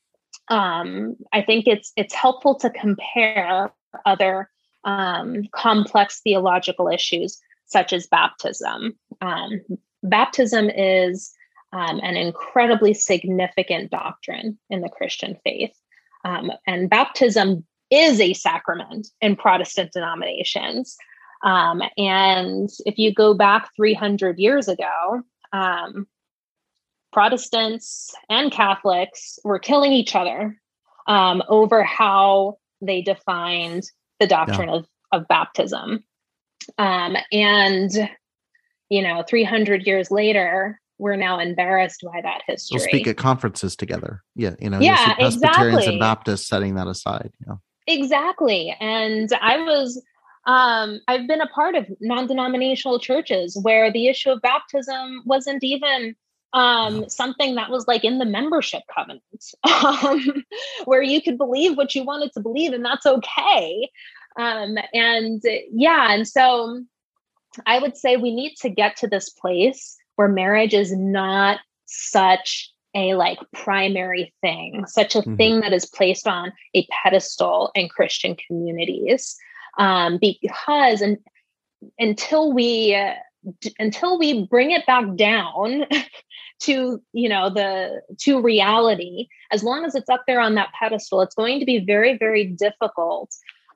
I think it's helpful to compare other complex theological issues such as baptism. Baptism is an incredibly significant doctrine in the Christian faith. And baptism is a sacrament in Protestant denominations. And if you go back 300 years ago, Protestants and Catholics were killing each other over how they defined the doctrine of baptism. And, 300 years later, we're now embarrassed by that history. We'll speak at conferences together. Yeah, Yeah, you'll see Presbyterians exactly. and Baptists setting that aside. Exactly. And I've been a part of non-denominational churches where the issue of baptism wasn't even something that was like in the membership covenant, where you could believe what you wanted to believe, and that's okay. And so I would say we need to get to this place where marriage is not such a primary thing, such a thing that is placed on a pedestal in Christian communities. Because until we bring it back down to to reality, as long as it's up there on that pedestal, it's going to be very, very difficult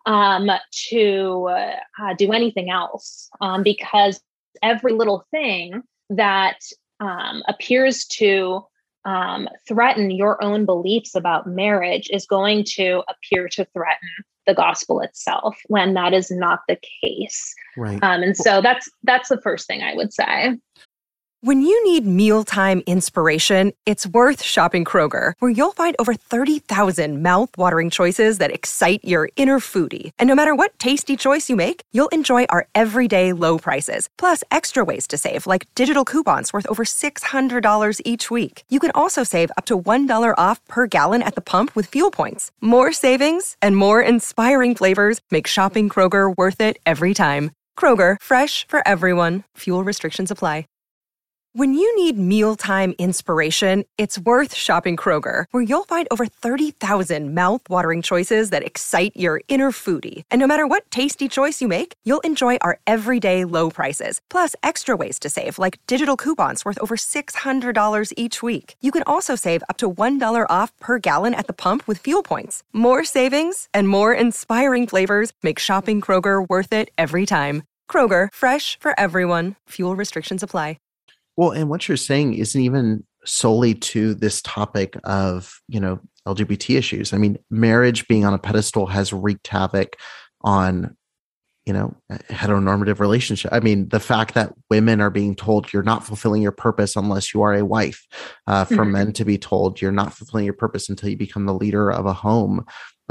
to do anything else, because every little thing that appears to threaten your own beliefs about marriage is going to appear to threaten the gospel itself, when that is not the case. Right. And so that's the first thing I would say. When you need mealtime inspiration, it's worth shopping Kroger, where you'll find over 30,000 mouth-watering choices that excite your inner foodie. And no matter what tasty choice you make, you'll enjoy our everyday low prices, plus extra ways to save, like digital coupons worth over $600 each week. You can also save up to $1 off per gallon at the pump with fuel points. More savings and more inspiring flavors make shopping Kroger worth it every time. Kroger, fresh for everyone. Fuel restrictions apply. When you need mealtime inspiration, it's worth shopping Kroger, where you'll find over 30,000 mouth-watering choices that excite your inner foodie. And no matter what tasty choice you make, you'll enjoy our everyday low prices, plus extra ways to save, like digital coupons worth over $600 each week. You can also save up to $1 off per gallon at the pump with fuel points. More savings and more inspiring flavors make shopping Kroger worth it every time. Kroger, fresh for everyone. Fuel restrictions apply. Well, and what you're saying isn't even solely to this topic of, LGBT issues. I mean, marriage being on a pedestal has wreaked havoc on, heteronormative relationship. I mean, the fact that women are being told you're not fulfilling your purpose unless you are a wife, for men to be told you're not fulfilling your purpose until you become the leader of a home.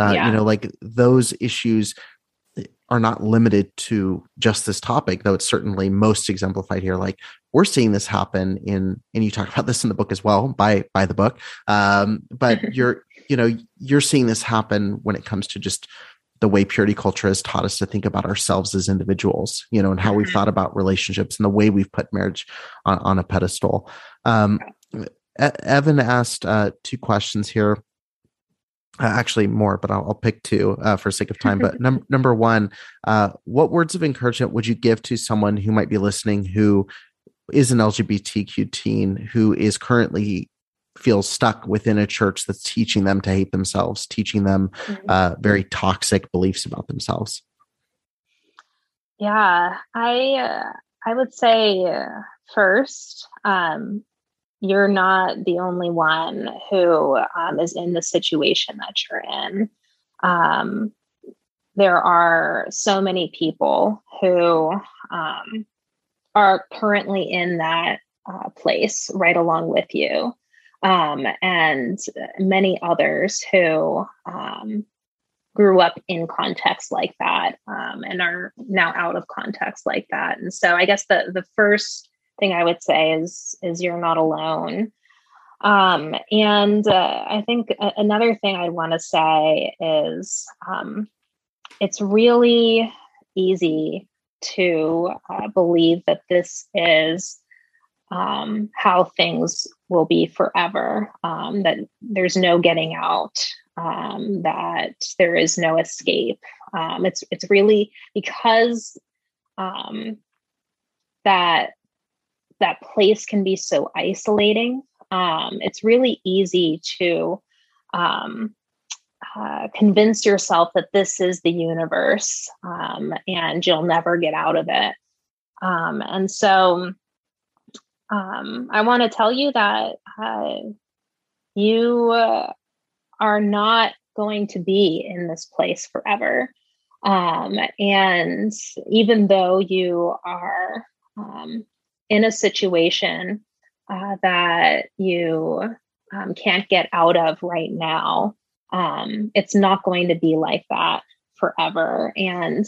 Those issues are not limited to just this topic, though it's certainly most exemplified here. Like, we're seeing this happen and you talk about this in the book as well, by the book. But you're seeing this happen when it comes to just the way purity culture has taught us to think about ourselves as individuals, and how we've thought about relationships and the way we've put marriage on a pedestal. Evan asked 2 questions here. Actually more, but I'll pick 2 for sake of time. But number 1, what words of encouragement would you give to someone who might be listening, who is an LGBTQ teen, who is currently feels stuck within a church that's teaching them to hate themselves, teaching them very toxic beliefs about themselves? Yeah, I would say first, you're not the only one who is in the situation that you're in. There are so many people who are currently in that place right along with you, and many others who grew up in contexts like that, and are now out of context like that. And so I guess the first thing I would say is you're not alone. And I think another thing I want to say is it's really easy to believe that this is how things will be forever, that there's no getting out, that there is no escape. It's really because that place can be so isolating. It's really easy to convince yourself that this is the universe, and you'll never get out of it. And so I want to tell you that you are not going to be in this place forever. And even though you are in a situation that you can't get out of right now, it's not going to be like that forever. And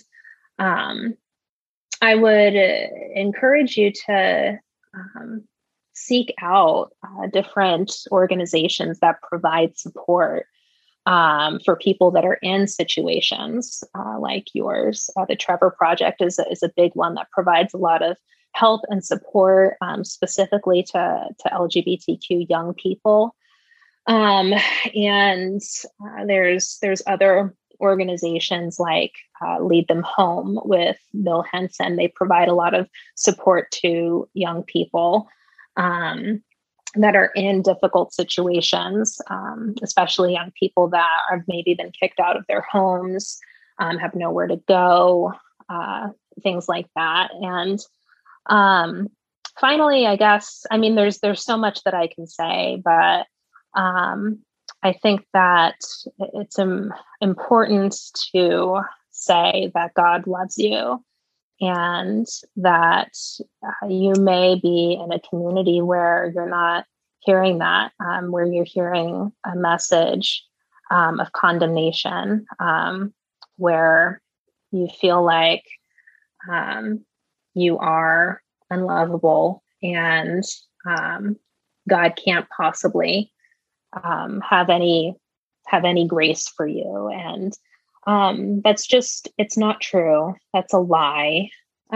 I would encourage you to seek out different organizations that provide support for people that are in situations like yours. The Trevor Project is a big one that provides a lot of help and support specifically to LGBTQ young people. And there's other organizations like Lead Them Home with Bill Henson. They provide a lot of support to young people that are in difficult situations, especially young people that have maybe been kicked out of their homes, have nowhere to go, things like that. And finally, I guess, I mean, there's so much that I can say, but I think that it's important to say that God loves you, and that you may be in a community where you're not hearing that, where you're hearing a message of condemnation, where you feel like you are unlovable and God can't possibly have any grace for you. And it's not true. That's a lie.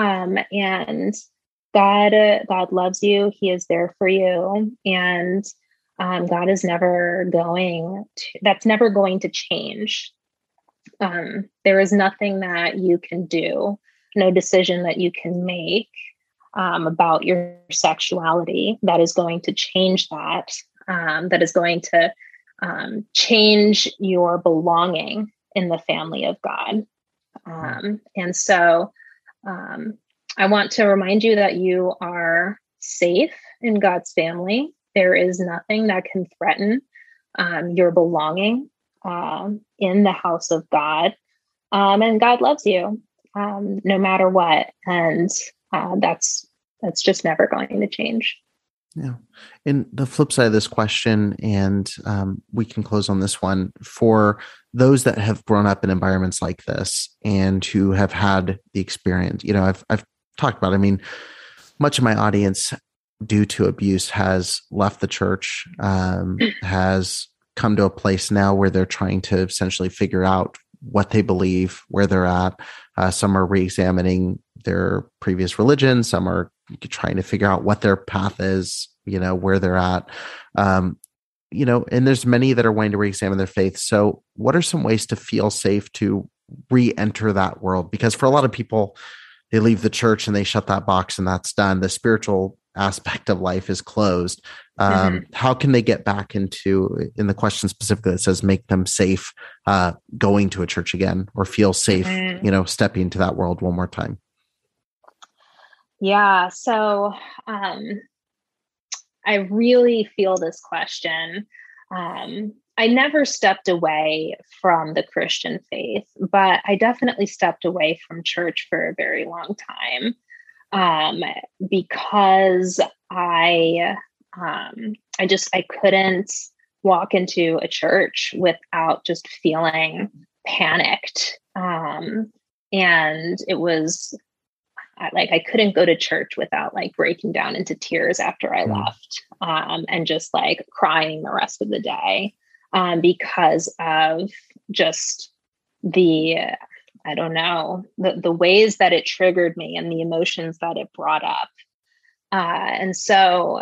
And God loves you. He is there for you. And God is that's never going to change. There is nothing that you can do, no decision that you can make about your sexuality that is going to change that, that is going to change your belonging in the family of God. And so I want to remind you that you are safe in God's family. There is nothing that can threaten your belonging in the house of God. And God loves you no matter what. And that's just never going to change. Yeah. And the flip side of this question, and we can close on this one, for those that have grown up in environments like this and who have had the experience, I've talked about, I mean, much of my audience, due to abuse, has left the church, has come to a place now where they're trying to essentially figure out what they believe, where they're at. Some are re-examining their previous religion. Some are trying to figure out what their path is, where they're at. And there's many that are wanting to re-examine their faith. So what are some ways to feel safe to re-enter that world? Because for a lot of people, they leave the church and they shut that box and that's done. The spiritual aspect of life is closed. How can they get back into, in the question specifically that says make them safe going to a church again, or feel safe, stepping into that world one more time? Yeah. So I really feel this question. I never stepped away from the Christian faith, but I definitely stepped away from church for a very long time because I couldn't walk into a church without just feeling panicked. And it was I couldn't go to church without breaking down into tears after I left, and just crying the rest of the day, because of just the ways that it triggered me and the emotions that it brought up. And so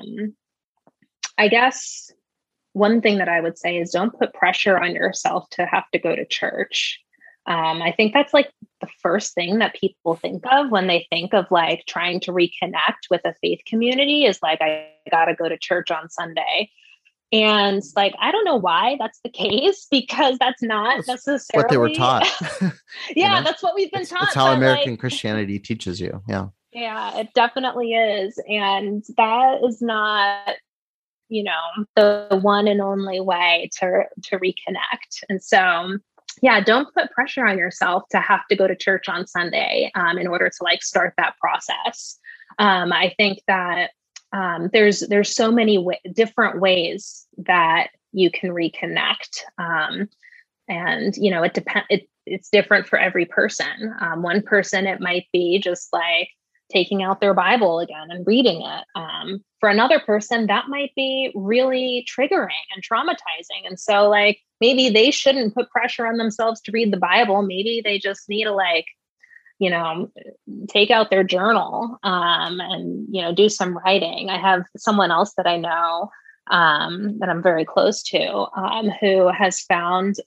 I guess one thing that I would say is don't put pressure on yourself to have to go to church. I think that's the first thing that people think of when they think of trying to reconnect with a faith community is I got to go to church on Sunday. And like, I don't know why that's the case, because that's not necessarily what they were taught. Yeah, that's what we've been taught. It's how American Christianity teaches you. Yeah. Yeah, it definitely is. And that is not, the one and only way to reconnect. And so, yeah, don't put pressure on yourself to have to go to church on Sunday in order to like start that process. I think that there's so many different ways that you can reconnect. And, it depends. It's different for every person. One person, it might be just like taking out their Bible again and reading it. For another person, that might be really triggering and traumatizing. And so like, maybe they shouldn't put pressure on themselves to read the Bible. Maybe they just need to take out their journal and, do some writing. I have someone else that I know that I'm very close to who has found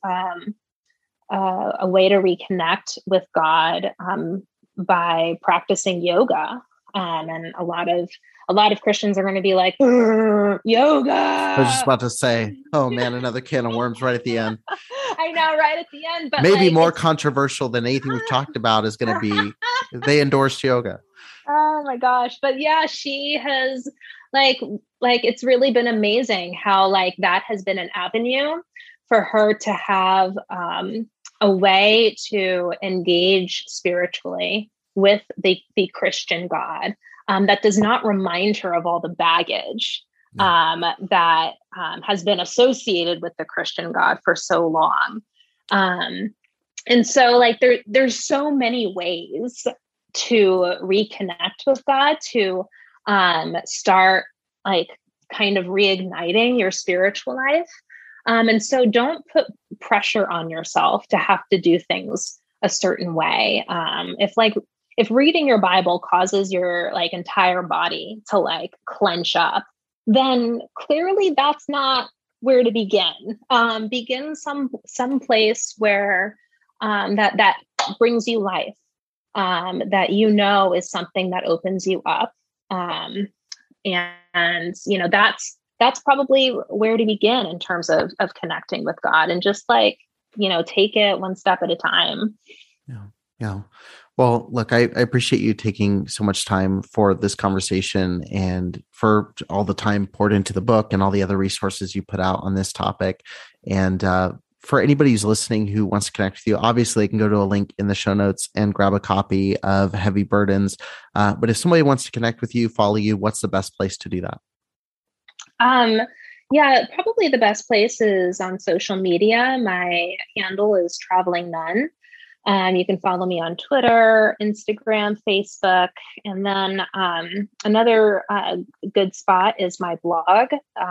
a way to reconnect with God by practicing yoga. And a lot of Christians are going to be like, yoga. I was just about to say, oh man, another can of worms right at the end. I know, right at the end. But maybe more controversial than anything we've talked about is going to be they endorsed yoga. Oh my gosh. But yeah, she has like it's really been amazing how like that has been an avenue for her to have a way to engage spiritually with the Christian God that does not remind her of all the baggage that has been associated with the Christian God for so long. And so like there's so many ways to reconnect with God, to start like kind of reigniting your spiritual life. And so don't put pressure on yourself to have to do things a certain way. If reading your Bible causes your like entire body to like clench up, then clearly that's not where to begin. Begin some place where that brings you life, that is something that opens you up. And that's probably where to begin in terms of connecting with God, and just like, take it one step at a time. Yeah. Well, look, I appreciate you taking so much time for this conversation and for all the time poured into the book and all the other resources you put out on this topic. And for anybody who's listening who wants to connect with you, obviously, you can go to a link in the show notes and grab a copy of Heavy Burdens. But if somebody wants to connect with you, follow you, what's the best place to do that? Yeah, probably the best place is on social media. My handle is Traveling Nun. You can follow me on Twitter, Instagram, Facebook. And then another good spot is my blog,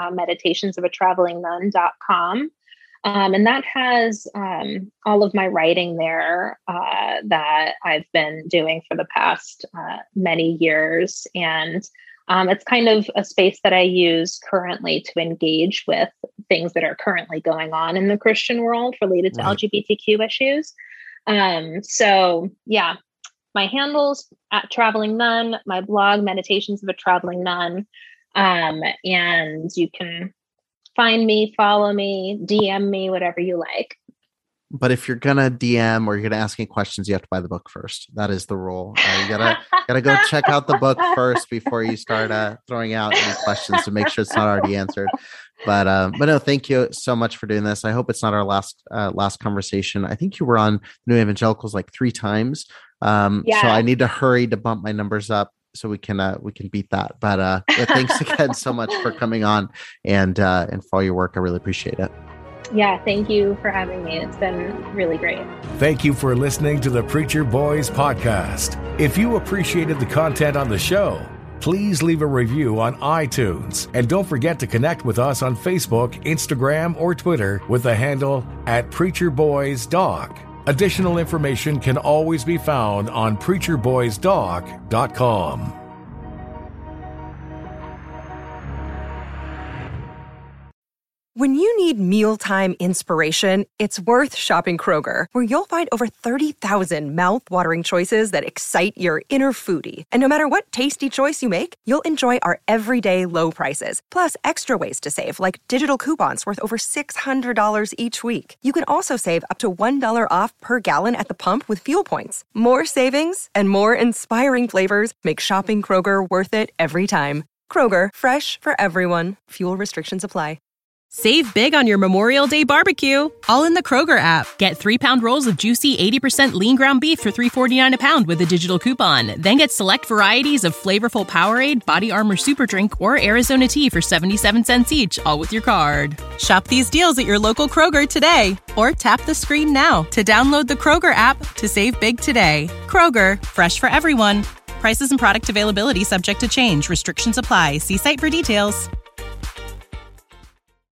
meditationsofA-traveling-nun.com. And that has all of my writing there that I've been doing for the past many years. And it's kind of a space that I use currently to engage with things that are currently going on in the Christian world related to LGBTQ issues. So yeah, my handles at Traveling Nun, my blog, Meditations of a Traveling Nun. And you can find me, follow me, DM me, whatever you like. But if you're gonna DM or you're gonna ask any questions, you have to buy the book first. That is the rule. You gotta go check out the book first before you start throwing out any questions to make sure it's not already answered. But no, thank you so much for doing this. I hope it's not our last conversation. I think you were on New Evangelicals like 3 times. So I need to hurry to bump my numbers up so we can beat that. But thanks again so much for coming on and for all your work. I really appreciate it. Yeah, thank you for having me. It's been really great. Thank you for listening to the Preacher Boys podcast. If you appreciated the content on the show, please leave a review on iTunes. And don't forget to connect with us on Facebook, Instagram, or Twitter with the handle @PreacherBoysDoc. Additional information can always be found on PreacherBoysDoc.com. When you need mealtime inspiration, it's worth shopping Kroger, where you'll find over 30,000 mouth-watering choices that excite your inner foodie. And no matter what tasty choice you make, you'll enjoy our everyday low prices, plus extra ways to save, like digital coupons worth over $600 each week. You can also save up to $1 off per gallon at the pump with fuel points. More savings and more inspiring flavors make shopping Kroger worth it every time. Kroger, fresh for everyone. Fuel restrictions apply. Save big on your Memorial Day barbecue, all in the Kroger app. Get 3-pound rolls of juicy 80% lean ground beef for $3.49 a pound with a digital coupon. Then get select varieties of flavorful Powerade, Body Armor Super Drink, or Arizona tea for 77 cents each, all with your card. Shop these deals at your local Kroger today, or tap the screen now to download the Kroger app to save big today. Kroger, fresh for everyone. Prices and product availability subject to change. Restrictions apply. See site for details.